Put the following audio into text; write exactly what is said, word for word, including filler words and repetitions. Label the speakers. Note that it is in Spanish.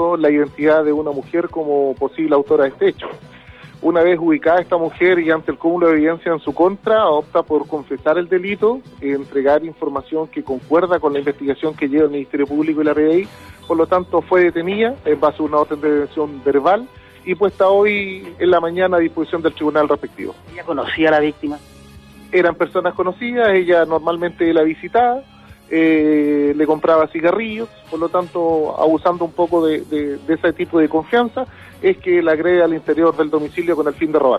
Speaker 1: momento la identidad de una mujer como posible autora de este hecho. Una vez ubicada esta mujer y ante el cúmulo de evidencia en su contra, opta por confesar el delito, eh, entregar información que concuerda con la investigación que lleva el Ministerio Público y la R D I, por lo tanto fue detenida en base a una orden de detención verbal y puesta hoy en la mañana a disposición del tribunal respectivo.
Speaker 2: ¿Ella conocía a la víctima?
Speaker 1: Eran personas conocidas, ella normalmente la visitaba, eh, le compraba cigarrillos, por lo tanto, abusando un poco de, de, de ese tipo de confianza, es que la agrede al interior del domicilio con el fin de robar.